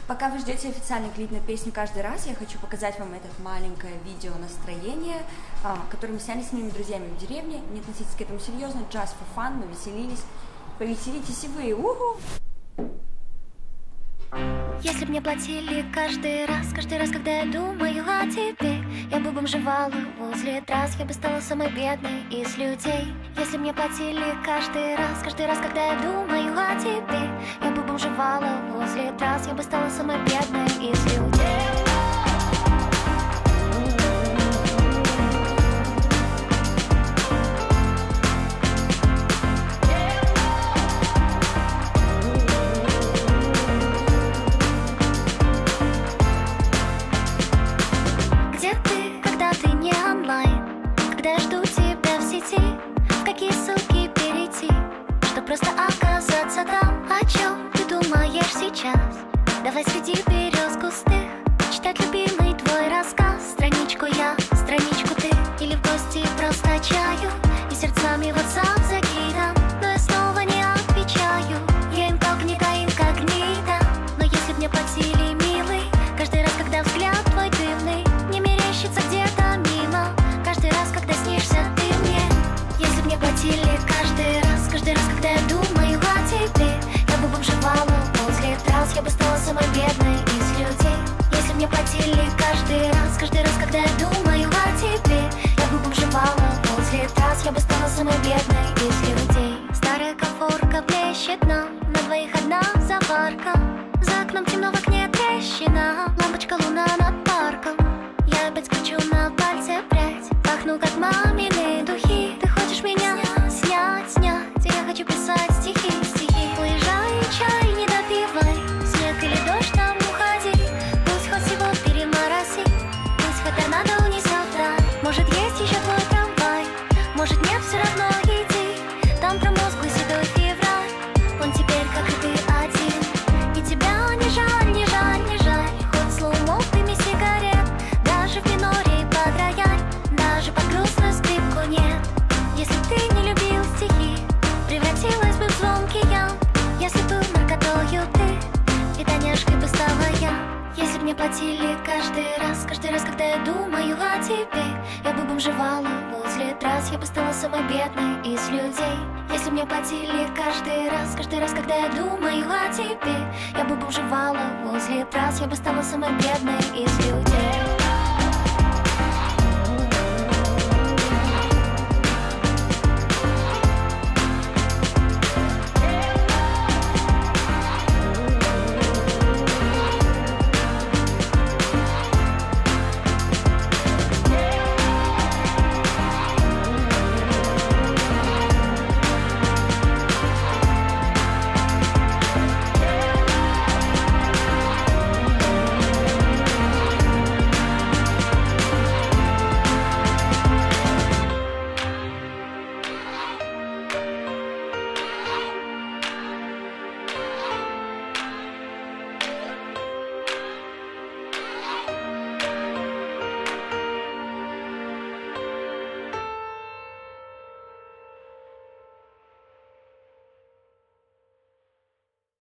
Пока вы ждете официальный клип на песню «Каждый раз», я хочу показать вам это маленькое видео настроение, которое мы сняли с моими друзьями в деревне. Не относитесь к этому серьезно, just for fun, мы веселились. Повеселитесь и вы, уху! Если б мне платили каждый раз, когда я думаю о тебе, я бы бомжевала возле трасс, я бы стала самой бедной из людей. Если б мне платили каждый раз, когда я думаю о тебе, я бы бомжевала возле трасс, я бы стала самой бедной из людей. Когда я жду тебя в сети, в какие ссылки перейти, чтоб просто оказаться там. О чем ты думаешь сейчас? Давай среди берез густых читать любимый твой рассказ. Страничку я, страничку ты, или в гости просто чаю и сердцами WhatsApp закидам, но я снова не отвечаю. Я инкогнито, но если б мне платили, милый, каждый раз, когда взгляд твой дивный не мерещится где-то мимо, каждый раз, когда снишься ты мне. Если б мне платили каждый раз, когда я думаю о тебе, я бы бомжевала возле трасс, я бы стала самой бедной из людей. Если б мне платили каждый раз, когда я думаю о тебе, я бы бомжевала возле трасс, я бы стала самой бедной из людей. Старая конфорка блещет нам, на двоих одна заварка, за окном темно, в окне трещина, лампочка луна над парком. Я опять кручу на пальце прядь, пахну как мамины духи. Ты хочешь меня снять, я хочу писать стихи. Уезжай, чай не допивай, снег или дождь там уходи, пусть хоть всего перемороси, пусть хоть торнадо унесет рай. Может есть еще твой трамвай, может нет, все равно иди, там промозглый седой февраль, он теперь как и ты один, и тебя не жаль, не жаль, не жаль, хоть слоумов в дыме сигарет, даже в миноре под рояль, даже под грустную скрипку нет. Если ты не любил стихи, превратилась бы в звонкий ям. Если был наркотою ты, витаняшкой бы стала я. Если б мне платили каждый раз, когда я думаю о тебе, я бы бомжевала возле трасс, я бы стала самой бедной из людей. Если б мне платили каждый раз, когда я думаю о тебе, я бы бомжевала возле трасс, я бы стала самой бедной из людей.